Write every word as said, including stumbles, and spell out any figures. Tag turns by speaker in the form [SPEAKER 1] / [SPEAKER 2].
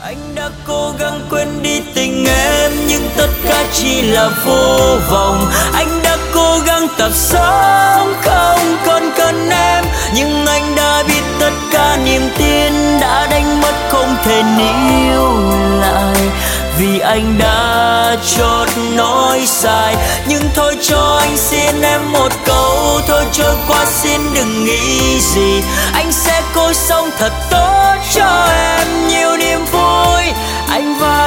[SPEAKER 1] Anh đã cố gắng quên đi tình em nhưng tất cả chỉ là vô vọng. Anh đã cố gắng tập sống không còn cần em, nhưng anh đã biết tất cả niềm tin đã đánh mất không thể níu lại. Vì anh đã chót nói sai, nhưng thôi cho anh xin em một câu, thôi trôi qua xin đừng nghĩ gì. Anh sẽ cố sống thật tốt cho em nhiều niềm vui. Anh và